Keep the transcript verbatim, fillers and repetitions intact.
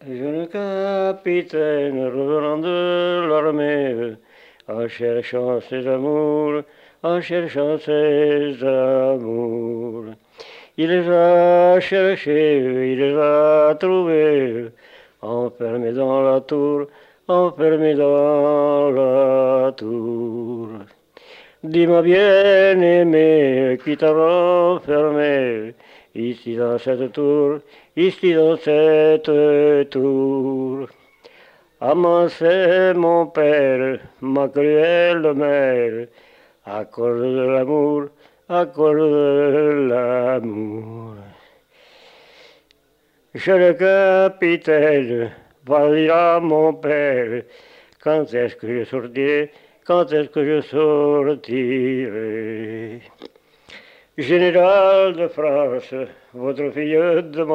Jeune capitaine revenant de l'armée, en cherchant ses amours, en cherchant ses amours. Il les a cherchés, il les a trouvés, enfermés dans la tour, enfermés dans la tour. Dis-moi bien-aimé, qui t'a renfermé ici dans cette tour, ici dans cette tour. Amancez mon père, ma cruelle mère, à cause de l'amour, à cause de l'amour. Jeune capitaine, va dire à mon père, quand est-ce que je sortirai, quand est-ce que je sortirai. Général de France, votre fille demande